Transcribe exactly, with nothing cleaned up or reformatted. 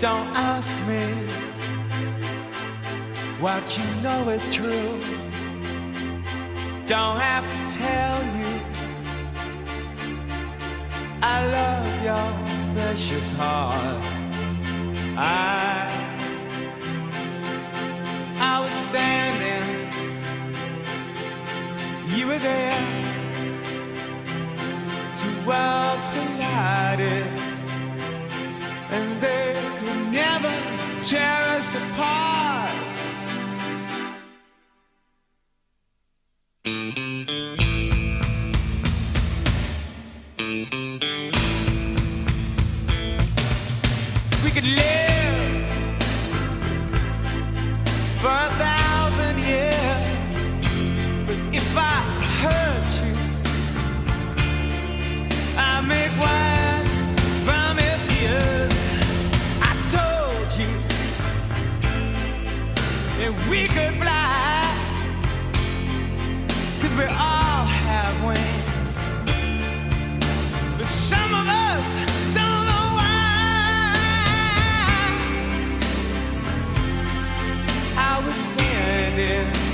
Don't ask me what you know is true. Don't have to tell you I love your precious heart. I, I was standing, you were there. Two worlds collided, and they could never tear us apart. We could live for a thousand years, but if I hurt you, I make wine from your tears. I told you that we could fly, 'cause we all have wings, but some of us don't know why. I was standing